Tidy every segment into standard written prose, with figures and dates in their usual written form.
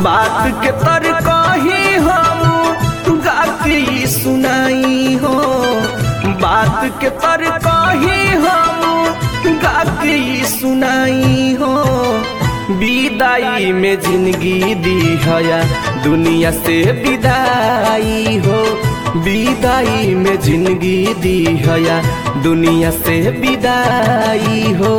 बात के तर कही हम गाके सुनाई हो, बात के तर कही हम गाके सुनाई हो। विदाई में जिंदगी दी है दुनिया से विदाई हो, विदाई में जिंदगी दी है दुनिया से विदाई हो।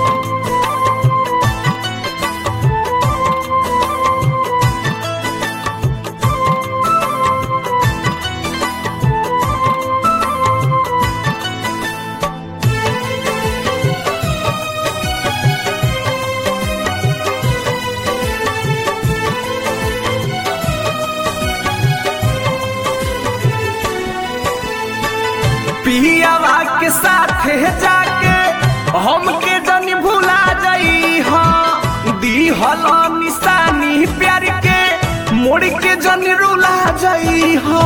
पियावा के साथ जाके हमके जनी भुला जाई हो, दी हला निशानी प्यार के मोड़ के जनी रुला जाई हो।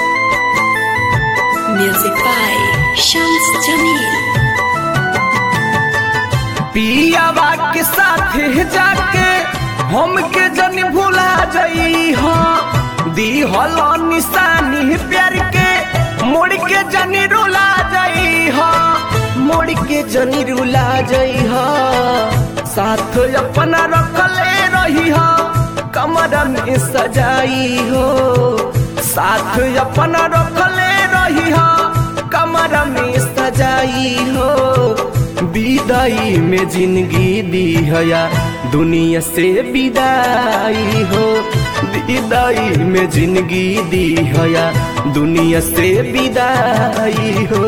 Music by Shams Jamil। पियावा के साथ जाके हमके जनी भुला जाई हो, दी हला निशानी प्यार के मोड़ के जनी रुला जाई हो, मोड़ के जनी रुला जाई हो। साथ अपना रखले रही हो, कमर में सजाई हो, साथ अपना रखले रही हो, कमर में सजाई हो। विदाई में जिंदगी दी है दुनिया से विदाई हो, विदाई में जिंदगी दी है दुनिया से विदाई हो।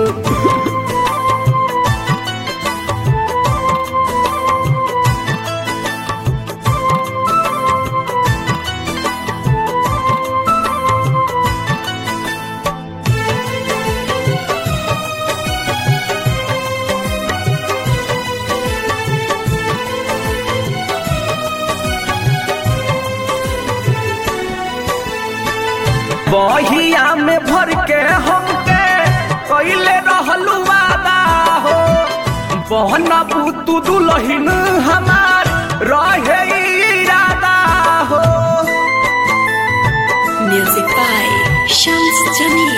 बहिया में भर के हमके कइले रहलू वादा हो, बहना तू दुल्हन हमार रहे इरादा हो। Music by Shams Jamil।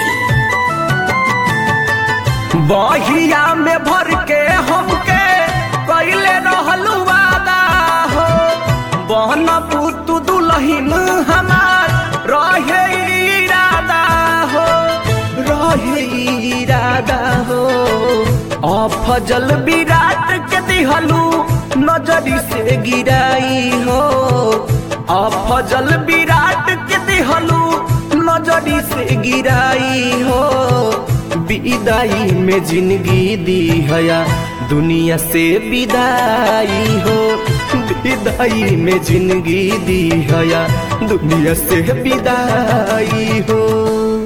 बहिया में भर के हमके कइले रहलू वादा हो, बहना तू दुल्हन हमार रहे इरादा हो, रहे इरादा हो। अफजल विराट के दिहलू नजरी से गिराई हो, अफजल विराट के दिहलू नजरी से गिराई हो। विदाई में जिंदगी दी है दुनिया से विदाई हो, विदाई में जिंदगी दी है दुनिया से विदाई हो।